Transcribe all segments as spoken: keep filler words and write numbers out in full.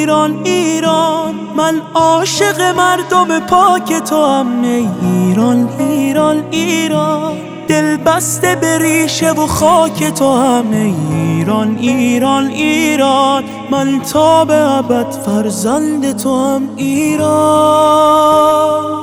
ایران ایران، من عاشق مردم پاک تو هم. ای ایران ایران ایران، دل بسته به ریشه و خاک تو هم. ای ایران ایران ایران، من تا به ابد فرزند تو هم. ایران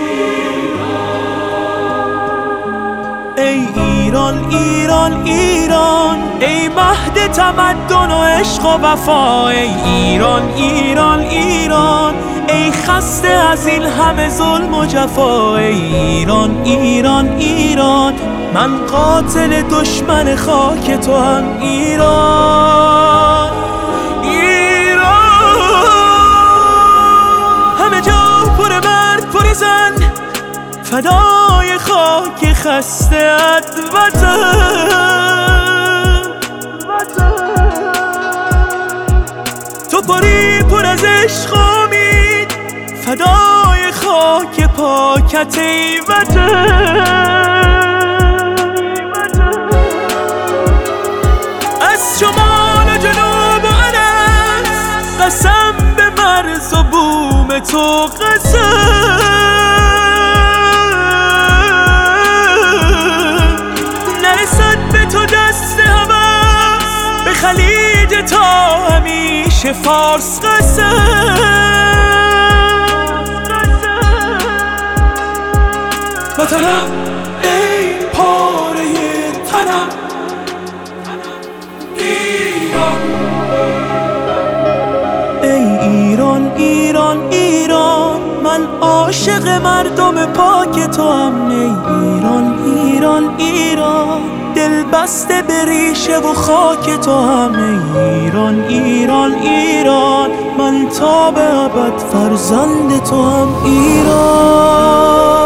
ای ایران ایران ایران، ای مهد تمدن و عشق و وفا. ای ایران ایران ایران، ای خسته از این همه ظلم و جفا. ای ایران ایران ایران، من قاتل دشمن خاک تو هم. ایران ایران، همه جا پر مرد پر زن، فدای خاک خسته ات وطن. تو پری پر از عشق و امید، فدای خاک پاکت ای وطن. از شمال و جنوب و عرض، قسم به مرز و بوم تو قسم. خلیج تا همیشه فارس قسم. وطنم ای پاره تنم، ایران. ای ایران ایران ایران، من عاشق مردم پاک تو هم. ای ایران ایران ایران، دل بسته به ریشه و خاک تو هم. ای ایران ایران ایران، من تا به ابد فرزند تو هم. ایران